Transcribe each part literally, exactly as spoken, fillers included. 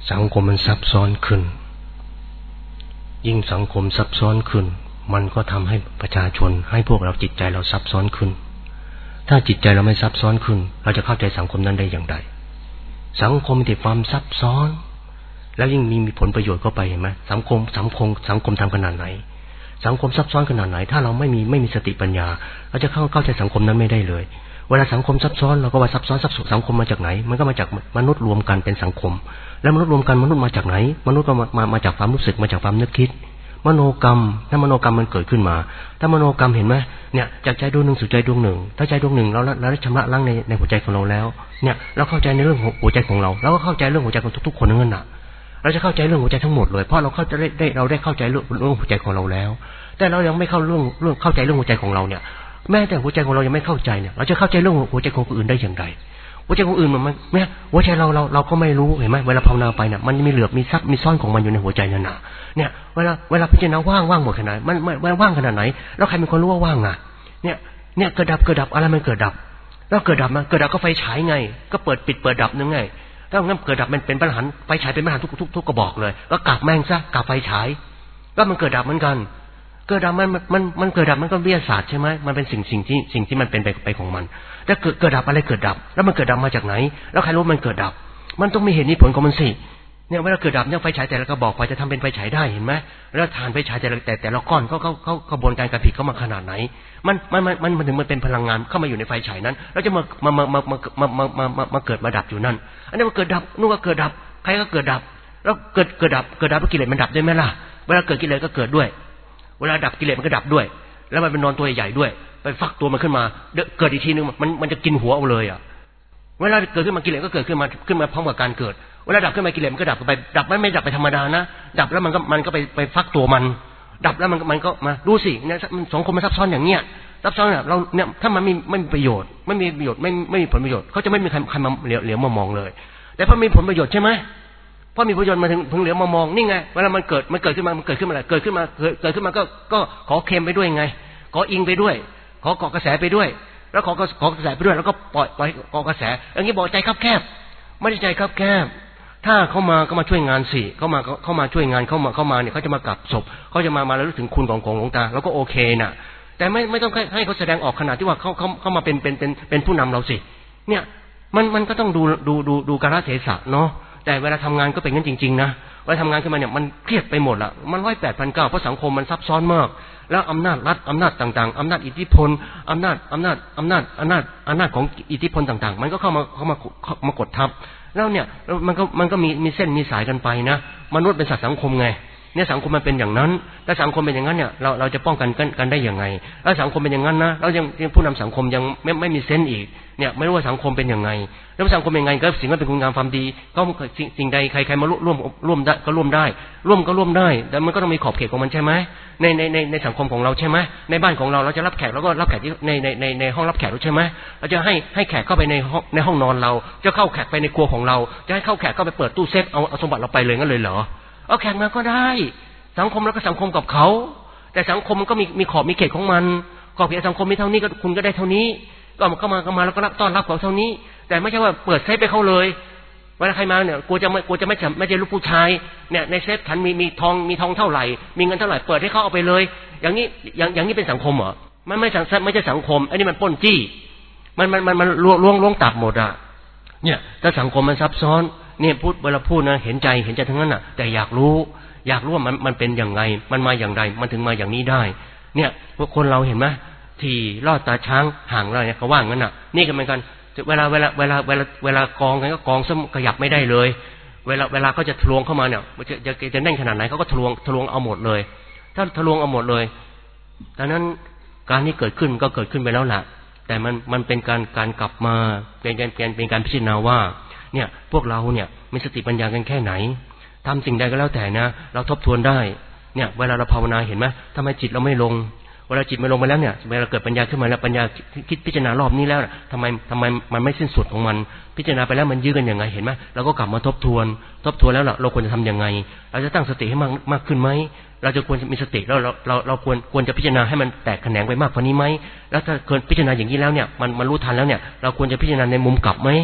สังคมมันซับซ้อนขึ้นยิ่งสังคมซับซ้อนขึ้นมันก็ทำให้ประชาชนให้พวกเราจิตใจเราซับซ้อนขึ้นถ้าจิตใจเราไม่ซับซ้อนขึ้นเราจะเข้าใจสังคมนั้นได้อย่างไรสังคมมีแต่ความซับซ้อนแล้วยิ่งมีมีผลประโยชน์เข้าไปเห็นไหมสังคมสังคมสังคมทำขนาดไหนสังคมซับซ้อนขนาดไหนถ้าเราไม่มีไม่มีสติปัญญาเราจะเข้าเข้าใจสังคมนั้นไม่ได้เลยเวลาสังคมซับซ้อนเราก็ว่าซับซ้อนสังคมมาจากไหนมันก็มาจากมนุษย์รวมกันเป็นสังคมแล้วมนุษย์รวมกันมนุษย์มาจากไหนมนุษย์ก็มามามาจากความรู้สึกมาจากความนึกคิดมโนกรรมถ้ามโนกรรมมันเกิดขึ้นมาถ้ามโนกรรมเห็นไหมเนี่ยจากใจดวงหนึ่งสู่ใจดวงหนึ่งถ้าใจดวงหนึ่งเราเราได้ชำระล้างในในหัวใจของเราแล้วเนี่ยเราเข้าใจในเรื่องหัวใจของเราเราก็เข้าใจเรื่องหัวใจของทุกๆคนนั่นน่ะเราจะเข้าใจเรื่องหัวใจทั้งหมดเลยเพราะเราเข้าใจได้เราได้เข้าใจเรื่องเรื่องหัวใจของเราแล้วแต่เรายังไม่เข้าเรื่องเรื่องเข้าใจเรื่องหัวใจของเราเนี่ยแม้แต่หัวใจของเรายังไม่เข้าใจเนี่ยเราจะเข้าใจเรื่องหัวใจของคนอื่นได้อย่างไรหัวใจของอื่นมันแม้หัวใจเราเราเราก็ไม่รู้เห็นไหมเวลาภาวนาไปเนี่ยมันมีเหลือบมีซับมีซ่อนของมันอยู่ในหัวใจนั่นน่ะเนี่ยเวลาเวลาพิจารณาว่างว่างหมดขนาดมันมันว่างขนาดไหนแล้วใครเป็นคนรู้ว่าว่างอ่ะเนี่ยเนี่ยเกิดดับเกิดดับอะไรมันเกิดดับแล้วเกิดดับมันเกิดดับก็ไฟฉายไงก็เปิดปิดเปิดดับนึงไงถ้างั้นเกิดดับมันเป็นปัญหาไฟฉายเป็นปัญหาทุกทุกทุกกระบอกเลยก็กลับแม่งซะกลับไฟฉายก็มันเกิดดับเหมือนกันเกิดดับมันมันมันเกิดดับมันก็วิทยาศาสตร์ใช่ไหมมันเป็นสิ่งสิ่งที่สิ่งที่มันเป็นไปไปของมันแล้วเกิดเกิดดับอะไรเกิดดับแล้วมันเกิดดับมาจากไหนแล้วใครรู้มันเกิดดับมันต้องมีเหตุมีผลของมันสิเนี่ยเวลาเกิดดับเนี่ยไฟฉายแต่ละกระบอกไฟจะทำเป็นไฟฉายได้เห็นไหมแล้วฐานไฟฉายแต่ละแต่แต่ละก้อนเขาเขาเขากระบวนการการผลิตเข้ามาขนาดไหนมันมันมันมันถึงมันเป็นพลังงานเข้ามาอยู่ในไฟฉายนั้นแล้วจะมามามามามามามามามามาเกิดมาดับอยู่นั่นอันนี้มันเกิดดับนู่นก็เกิดดับใครก็เกิดดับแล้วเกิดเกิดดับเกิดดับกิเลสมันดับได้ไหมล่ะเวลาเกิดกิเลสก็เกิดด้วยเวลาดับกิเลสมันก็ดับด้วยแล้วมันเป็นนอนตัวใหญ่ด้วยไปฟักตัวมันขึ้นมาเกิดอีกทีนึงมันมันจะกินหัวเอาเลยอ่ะเวลาเกิดขึ้นมากิเลสก็เกิดขึ้นมาขึ้นมาพร้อมกับการเกิดเวลาดับขึ้นมากิเลสมันก็ดับไปดับไม่ไม่ดับไปธรรมดานะดับแล้วมันก็มันก็ไปไปฟักตัวมันดับแล้วมันมันก็มาดูสิเนี่ยมันสองคนมันซับซ้อนอย่างเงี้ยซับซ้อนเนี่ยเราเนี่ยถ้ามันไม่ไม่มีประโยชน์ไม่มีประโยชน์ไม่ไม่มีผลประโยชน์เขาจะไม่มีใครใครมาเหลียวเหลียวมามองเลยแต่พอมีผลประโยชน์ใช่ไหมพอมีประโยชน์มาถึงถึงเหลียวมามองนี่ไงเวลามันเกิดมันเกิดขึ้นมามันเกิดขึ้นมาอะไรเกิดขึ้นมาเกิดขึ้นมาก็ก็ขอเค็มไปด้วยไงขออิงไปด้วยขอเกาะกระแสไปด้วยแล้วขอขอกระแสไปด้วยแล้วก็ปล่อยปล่อยเกาะกระแสอย่างนี้บอกใจคับแคบไม่ได้ใจคับแคบถ้าเขามาก็มาช่วยงานสิเขามาเขามาช่วยงานเขามาเขามาเนี่ยเขาจะมากราบศพเขาจะมามาแล้วรู้ถึงคุณของของหลวงตาแล้วก็โอเคน่ะแต่ไม่ไม่ต้องให้เขาแสดงออกขนาดที่ว่าเขาเขาเขามาเป็นเป็นเป็นเป็นผู้นำเราสิเนี่ยมันมันก็ต้องดูดูดูดูกาลเทศะเนาะแต่เวลาทำงานก็เป็นงั้นจริงๆนะเวลาทำงานขึ้นมาเนี่ยมันเครียดไปหมดละมันร้อยแปดพันเก้าเพราะสังคมมันซับซ้อนมากแล้วอำนาจรัฐอำนาจต่างๆอำนาจอิทธิพลอำนาจอำนาจอำนาจอำนาจอำนาจของอิทธิพลต่างๆมันก็เข้ามาเข้ามามากดทับแล้วเนี่ยมันก็มันก็มีมีเส้นมีสายกันไปนะมนุษย์เป็นสัตว์สังคมไงเนี่ยสังคมมันเป็นอย่างนั้นถ้าสังคมเป็นอย่างนั้นเนี่ยเราเราจะป้องกันกันกันได้ยังไงแล้วสังคมเป็นอย่างนั้นนะเรายังผู้นำสังคมยังไม่ไม่มีเซนส์อีกเนี่ยไม่รู้ว่าสังคมเป็นยังไงแล้วสังคมเป็นยังไงก็สิ่งนั้นเป็นคุณงามความดีก็สิ่งสิ่งใดใครใครมาร่วมร่วมได้ก็ร่วมได้ร่วมก็ร่วมได้แต่มันก็ต้องมีขอบเขตของมันใช่ไหมในในในในสังคมของเราใช่ไหมในบ้านของเราเราจะรับแขกแล้วก็รับแขกที่ในในในในห้องรับแขกใช่ไหมเราจะให้ให้แขกเข้าไปในห้องในห้องนอนเราจะเข้าแขกไปในครัวของเราจะให้เข้าแขกเข้าไปเปิดตู้เซฟเอาเอาสมบัติเราไปเลยงั้นเลยเหรอเอาแขกมาก็ได้สังคมแล้วก็สังคมกับเขาแต่สังคมมันก็มีมีขอบมีเขตของมันขอบเขตสังคมมีเท่านี้ก็คุณก็ได้เท่านี้ก็เข้ามาเข้ามาแล้วก็รับต้อนรับเขาเท่านี้แต่ไม่ใช่ว่าเปิดเซฟไปเขาเลยเวลาใครมาเนี่ยกลัวจะไม่กลัวจะไม่ไม่ใช่ลูกผู้ชายเนี่ยในเซฟฉันมีมีทองมีทองเท่าไหร่มีเงินเท่าไหร่เปิดให้เขาเอาไปเลยอย่างนี้อย่างอย่างนี้เป็นสังคมเหรอมันไม่สังไม่ใช่สังคมอันนี้มันปล้นจี้มันมันมันมันล้วงล้วงล้วงตับหมดอ่ะเนี่ยถ้าสังคมมันซับซ้อนเนี่ยพูดเวลาพูดนะเห็นใจเห็นใจทั้งนั้นอ่ะแต่อยากรู้อยากรู้ว่ามันมันเป็นอย่างไรมันมาอย่างไรมันถึงมาอย่างนี้ได้เนี่ยพวกคนเราเห็นไหมที่ลอดตาช้างห่างเราเนี่ยเขาว่างั้นน่ะนี่ก็เหมือนกันเวลาเวลาเวลาเวลาเวลากองกันก็กองซึ่งขยับไม่ได้เลยเวลาเวลาเขาจะทะลวงเข้ามาเนี่ยจะจะจะแน่นขนาดไหนเขาก็ทะลวงทะลวงเอาหมดเลยถ้าทะลวงเอาหมดเลยดังนั้นการที่เกิดขึ้นก็เกิดขึ้นไปแล้วล่ะแต่มันมันเป็นการการกลับมาเป็นการเป็นเป็นการพิจารณาว่าเนี่ยพวกเราเนี่ยมีสติปัญญากันแค่ไหนทำสิ่งใดก็แล้วแต่นะเราทบทวนได้เนี่ยเวลาเราภาวนาเห็นไหมทำไมจิตเราไม่ลงเวลาจิตไม่ลงไปแล้วเนี่ยเวลาเกิดปัญญาขึ้นมาแล้วปัญญาคิดพิจารณารอบนี้แล้วทำไมทำไมมันไม่สิ้นสุดของมันพิจารณาไปแล้วมันยื้อกันยังไงเห็นไหมเราก็กลับมาทบทวนทบทวนแล้วเราควรจะทำยังไงเราจะตั้งสติให้มากมากขึ้นไหมเราจะควรมีสติแล้วเราเราเราควรควรจะพิจารณาให้มันแตกแขนงไปมากกว่านี้ไหมแล้วถ้าเกิดพิจารณาอย่างนี้แล้วเนี่ยมันมันรู้ทันแล้วเนี่ยเราควรจะพิจารณาในมุมกลับไหมพ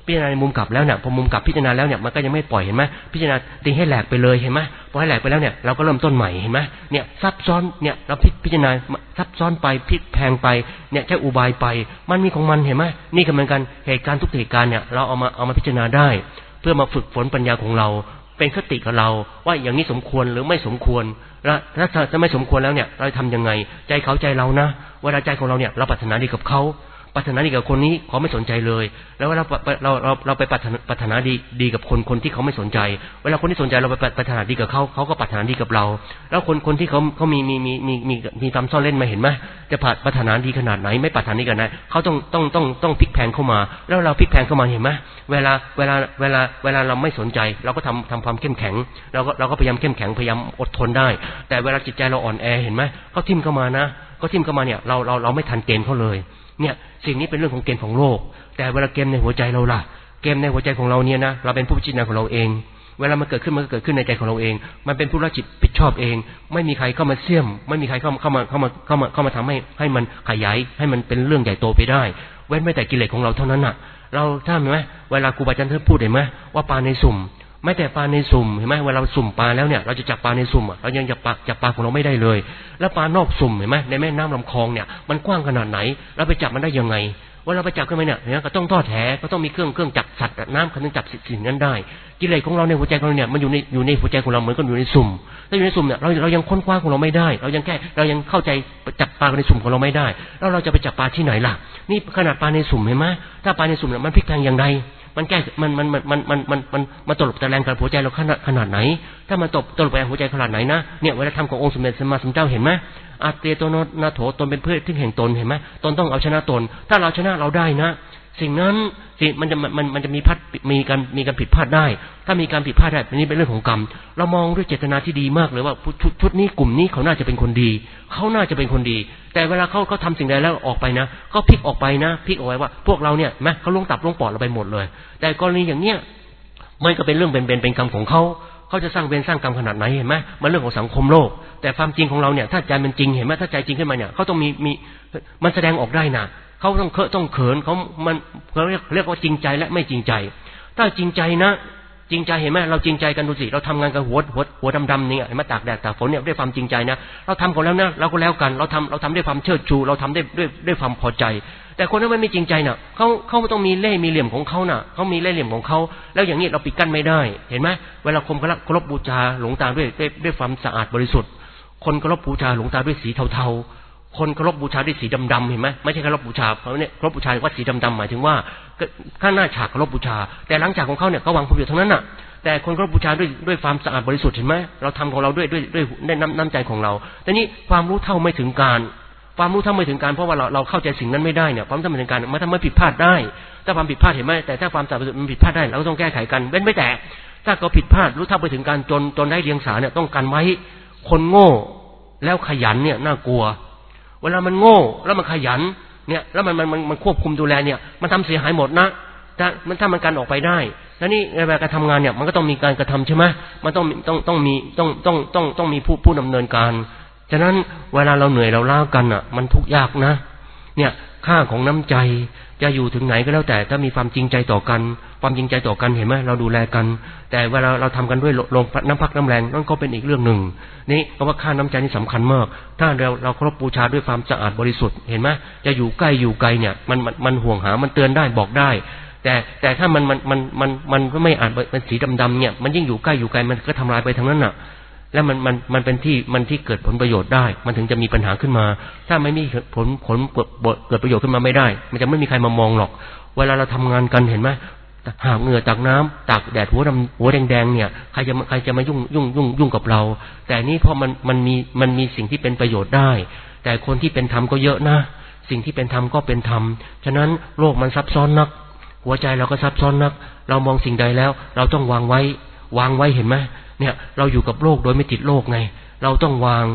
พิจารณาในมุมกลับแล้วเนี่ยพอมุมกลับพิจารณาแล้วเนี่ยมันก็ยังไม่ปล่อยเห็นไหมพิจารณาตีให้แหลกไปเลยเห็นไหมพอให้แหลกไปแล้วเนี่ยเราก็เริ่มต้นใหม่เห็นไหมเนี่ยซับซ้อนเนี่ยเราพิจารณาซับซ้อนไปพลิกแพงไปเนี่ยใช้อุบายไปมันมีของมันเห็นไหมนี่ก็เหมือนกันเหตุการณ์ทุกเหตุการณ์เนี่ยเราเอามาเอามาพิจารณาได้เพื่อมาฝึกฝนปัญญาของเราเป็นคติกับเราว่าอย่างนี้สมควรหรือไม่สมควรแล้วถ้าจะไม่สมควรแล้วเนี่ยเราทำยังไงใจเขาใจเรานะเวลาใจของเราเนี่ยเราปรารถนาดีกับเขาปรารถนาดีกับคนนี้เขาไม่สนใจเลยแล้วเวลาเราเราเราไปปรารถนาปรารถนาดีดีกับคนคนที่เขาไม่สนใจเวลาคนที่สนใจเราไปปรารถนาดีกับเขาเขาก็ปรารถนาดีกับเราแล้วคนคนที่เขาเขามีมีมีมีมีมีทำซ่อนเล่นมาเห็นไหมจะปรารถนาดีขนาดไหนไม่ปรารถนาดีขนาดไหนเขาต้องต้องต้องต้องพลิกแพงเข้ามาแล้วเราพลิกแพงเข้ามาเห็นไหมเวลาเวลาเวลาเวลาเราไม่สนใจเราก็ทำทำความเข้มแข็งเราก็เราก็พยายามเข้มแข็งพยายามอดทนได้แต่เวลาจิตใจเราอ่อนแอเห็นไหมเขาทิ่มเข้ามานะเขาทิ่มเข้ามาเนี่ยเราเราเราไม่ทันเกมเขาเลยเนี่ยสิ่งนี้เป็นเรื่องของเกมของโลกแต่เวลาเกมในหัวใจเราล่ะเกมในหัวใจของเราเนี่ยนะเราเป็นผู้พิจารณาของเราเองเวลามันเกิดขึ้นมันก็เกิดขึ้นในใจของเราเองมันเป็นผู้รับผิดชอบเองไม่มีใครเข้ามาเสี่ยมไม่มีใครเข้าเข้ามาเข้ามาเข้ามาเข้ามาทำให้ให้มันขยายให้มันเป็นเรื่องใหญ่โตไปได้เว้นไม่แต่กิเลสของเราเท่านั้นน่ะเราถ้าเห็นไหมเวลาครูบาอาจารย์ท่านพูดเห็นไหมว่าปลาในสุ่มไม่แต่ปลาในสุ่มเห็นไหมเวลาเราสุ่มปลาแล้วเนี่ยเราจะจับปลาในสุ่มอ่ะเรายังจับปลาจับปลาของเราไม่ได้เลยแล้วปลานอกสุ่มเห็นไหมในแม่น้ำลำคลองเนี่ยมันกว้างขนาดไหนเราไปจับมันได้ยังไงว่าเราไปจับขึ้นมาเนี่ยเนี่ยก็ต้องทอดแหก็ต้องมีเครื่องเครื่องจับสัตว์น้ำถึงจับสิ่งนั้นได้กิเลสของเราในหัวใจของเราเนี่ยมันอยู่ในอยู่ในหัวใจของเราเหมือนกับอยู่ในสุ่มถ้าอยู่ในสุ่มเนี่ยเราเรายังค้นคว้าของเราไม่ได้เรายังแค่เรายังเข้าใจจับปลาในสุ่มของเราไม่ได้แล้วเราจะไปจับปลาที่ไหนล่ะนี่ขนาดปลาในสุ่มเห็นไหมถ้าปลาในสุ่มเนี่ยมันพลิกแพงอย่างไรมันแก้มันมันมันมันมันมันมันมันตลบตะแลงกับหัวใจเราขนาดขนาดไหนถ้ามันตบตลบตะแลงหัวใจขนาดไหนนะเนี่ยเวลาทำขององค์สมเด็จสัมมาสัมพุทธเจ้าเห็นไหมอาเตโตโนนาโถตนเป็นเพื่อนที่แห่งตนเห็นไหมตนต้องเอาชนะตนถ้าเราชนะเราได้นะสิ่งนั้นสิมันจะมันมันจะมีพัดมีการมีการผิดพลาดได้ถ้ามีการผิดพลาดได้นี่เป็นเรื่องของกรรมเรามองด้วยเจตนาที่ดีมากเลยว่าชุดชุดนี้กลุ่มนี้เขาน่าจะเป็นคนดีเขาน่าจะเป็นคนดีแต่เวลาเขาเขาทำสิ่งใดแล้วออกไปนะก็พลิกออกไปนะพลิกออกไปว่าพวกเราเนี่ยไหมเขาลงตับลงปอดเราไปหมดเลยแต่กรณีอย่างเนี้ยมันก็เป็นเรื่องเป็นเป็นเป็นกรรมของเขาเขาจะสร้างเวรสร้างกรรมขนาดไหนเห็นไหมมันเรื่องของสังคมโลกแต่ความจริงของเราเนี่ยถ้าใจมันจริงเห็นไหมถ้าใจจริงขึ้นมาเนี่ยเขาต้องมีมีมันแสดงออกได้นะเขาต้องเคอะต้องเขินเขามันเขาเรียกเรียกว่าจริงใจและไม่จริงใจถ้าจริงใจนะจริงใจเห็นไหมเราจริงใจกันดูสิเราทำงานกับหัวหัวหัวดำๆเนี่ยเห็นไหมตากแดดตากฝนเนี่ยด้วยความจริงใจนะเราทำกันแล้วนะเราก็แล้วกันเราทำเราทำด้วยความเชิดชูเราทำได้ด้วยด้วยความพอใจแต่คนที่ไม่จริงใจน่ะเขาเขาต้องมีเล่ห์มีเหลี่ยมของเขาน่ะเขามีเล่ห์เหลี่ยมของเขาแล้วอย่างนี้เราปิดกั้นไม่ได้เห็นไหมเวลาคนเคารพบูชาหลวงตาด้วยด้วยด้วยความสะอาดบริสุทธิ์คนเคารพบูชาหลวงตาด้วยสีเทาๆคนเคารพบูชาด้วยสีดำๆเห็นไหมไม่ใช่เคารพบูชาเพราะเนี่ยเคารพบูชาว่าสีดำๆหมายถึงว่าข้างหน้าฉากเคารพบูชาแต่หลังจากของเขาเนี่ยเขาวางผลประโยชน์ทั้งนั้นน่ะแต่คนเคารพบูชาด้วยด้วยความสะอาดบริสุทธิ์เห็นไหมเราทำของเราด้วยด้วยด้วยด้วยน้ำน้ำใจของเราแต่นี่ความรู้เท่าไม่ถึงการความรู้เท่าไม่ถึงการเพราะว่าเราเราเข้าใจสิ่งนั้นไม่ได้เนี่ยความเท่าไม่ถึงการมันทำให้ผิดพลาดได้ถ้าความผิดพลาดเห็นไหมแต่ถ้าความสะอาดบริสุทธิ์มันผิดพลาดได้เราก็ต้องแก้ไขกันเว้นไม่แต่ถ้าเขาผิดพลาดรู้เท่าไปถึงการจนจนได้เรียงสาเนี่ยต้องกันไว้คนโง่แล้วขยันเนี่ยน่ากลัวเวลามันโง่แล้วมันขยันเนี่ยแล้วมันมันมันมันควบคุมดูแลเนี่ยมันทำเสียหายหมดนะถ้ามันถ้ามันกันออกไปได้แล้วนี่ในเวลาการทำงานเนี่ยมันก็ต้องมีการกระทำใช่ไหมมันต้องต้องต้องมีต้องต้องต้องต้องมีผู้ผู้ดำเนินการฉะนั้นเวลาเราเหนื่อยเราล้ากันอ่ะมันทุกข์ยากนะเนี่ยค่าของน้ำใจจะอยู่ถึงไหนก็แล้วแต่ถ้ามีความจริงใจต่อกันความจริงใจต่อกันเห็นไหมเราดูแลกันแต่เวลาเราทำกันด้วยลมน้ำพักน้ำแรงนั่นก็เป็นอีกเรื่องหนึ่งนี่เพราะว่าค่าน้ำใจนี่สำคัญมากถ้าเราเราเคารพบูชาด้วยความสะอาดบริสุทธิ์เห็นไหมจะอยู่ใกล้อยู่ไกลเนี่ยมันมันมันห่วงหามันเตือนได้บอกได้แต่แต่ถ้ามันมันมันมันมันก็ไม่อาจเป็นสีดำๆเนี่ยมันยิ่งอยู่ใกล้อยู่ไกลมันก็ทำลายไปทั้งนั้นน่ะแล้วมันมันมันเป็นที่มันที่เกิดผลประโยชน์ได้มันถึงจะมีปัญหาขึ้นมาถ้าไม่มีผลผลเกิดประโยชน์ขึ้นมาไม่ได้มันจะไม่มีใครมามองหรอกเวลาเราทำงานกันเห็นไหมหาบเหงื่อจากน้ำตากแดดหัวดำหัวแดงๆเนี่ยใครจะใครจะมายุ่งยุ่งยุ่งยุ่งกับเราแต่นี่เพราะมันมันมีมันมีสิ่งที่เป็นประโยชน์ได้แต่คนที่เป็นธรรมก็เยอะนะสิ่งที่เป็นธรรมก็เป็นธรรมฉะนั้นโลกมันซับซ้อนนักหัวใจเราก็ซับซ้อนนักเรามองสิ่งใดแล้วเราต้องวางไว้วางไว้เห็นไหมเนี่ยเราอยู่กับโลกโดยไม่ติดโลกไงเราต้องวางพ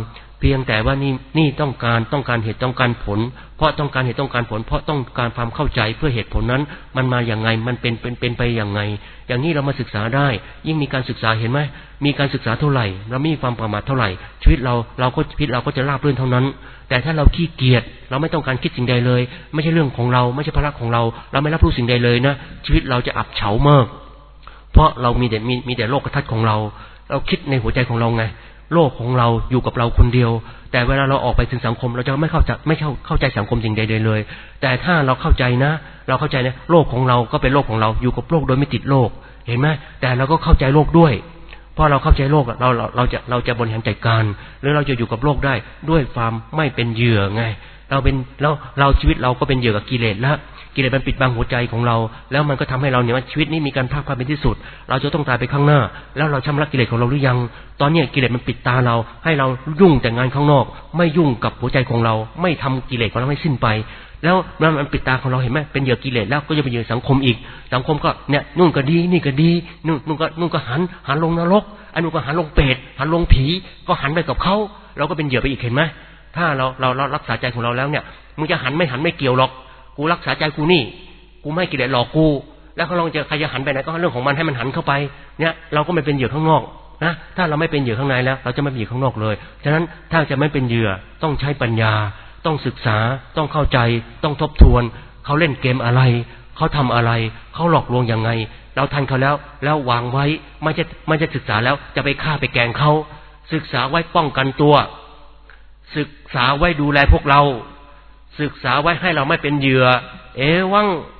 พียงแต่ว่านี่นี่ต้องการต้องการเหตุต้องการผลเพราะต้องการเหตุต้องการผลเพราะต้องการความเข้าใจเพื่อเหตุผลนั้นมันมาอย่างไงมันเป็นเป็นเป็นไปอย่างไงอย่างนี้เรามาศึกษาได้ยิ่งมีการศึกษาเห็นไหมมีการศึกษาเท่าไหร่เราไม่มีความประมาทเท่าไหร่ชีวิตเราเราก็ชีวิตเราก็จะราบรื่นเท่านั้นแต่ถ้าเราขี้เกียจเราไม่ต้องการคิดสิ่งใดเลยไม่ใช่เรื่องของเราไม่ใช่ภาระของเราเราไม่รับรู้สิ่งใดเลยนะชีวิตเราจะอับเฉามากเพราะเรามีแต่มีมีแต่โลกทัศน์ของเราเราคิดในหัวใจของเราไงโลกของเราอยู่กับเราคนเดียวแต่เวลาเราออกไปถึงสังคมเราจะไม่เข้าใจไม่เข้าเข้าใจสังคมสิ่งใดๆเลยแต่ถ้าเราเข้าใจนะเราเข้าใจนะโลกของเราก็เป็นโลกของเราอยู่กับโลกโดยไม่ติดโลกเห็นไหมแต่เราก็เข้าใจโลกด้วยเพราะเราเข้าใจโลกเราเราเราจะเราจะบริหารจัดการหรือเราจะอยู่กับโลกได้ด้วยความไม่เป็นเหยื่อไงเราเป็นเราเราชีวิตเราก็เป็นเหยื่อกับกิเลสแล้วกิเลสมันปิดบังหัวใจของเราแล้วมันก็ทำให้เราเนี่ยว่าชีวิตนี้มีการพลาดความเป็นที่สุดเราจะต้องตายไปข้างหน้าแล้วเราชำระกิเลสของเราหรือยังตอนนี้กิเลสมันปิดตาเราให้เรายุ่งแต่งานข้างนอกไม่ยุ่งกับหัวใจของเราไม่ทำกิเลสของเราให้สิ้นไปแล้วมันปิดตาของเราเห็นไหมเป็นเหยื่อกิเลสแล้วก็จะเป็นเหยื่อสังคมอีกสังคมก็เนี่ยนู่นก็ดีนี่ก็ดีนู่นนู่นก็นู่นก็หันหันลงนรกอันนู้นก็หันลงเปรตหันลงผีก็หันไปกับเขาเราก็เป็นเหยื่อไปอีกเห็นไหมถ้าเราเราเรารักษาใจของเราแล้วเนี่ยมึงจะหันไม่หันไม่เกี่ยวหรอกกูรักษาใจกูนี่กูไม่กิเลสหลอกกูแล้วเขาลองจะใครจะหันไปไหนก็เรื่องของมันให้มันหันเข้าไปเนี่ยเราก็ไม่เป็นเหยื่อข้างนอกนะถ้าเราไม่เป็นเหยื่อข้างในแล้วเราจะไม่เป็นเหยื่อข้างนอกเลยฉะนั้นถ้าจะไม่เป็นเหยื่อต้องใช้ปัญญาต้องศึกษาต้องเข้าใจต้องทบทวนเขาเล่นเกมอะไรเขาทำอะไรเขาหลอกลวงยังไงเราทันเขาแล้วแล้ววางไว้ไม่ใช่ไม่ใช่ศึกษาแล้วจะไปฆ่าไปแกล้งเขาศึกษาไว้ป้องกันตัวศึกษาไว้ดูแลพวกเราศึกษาไว้ให้เราไม่เป็นเหยื่อเอวัง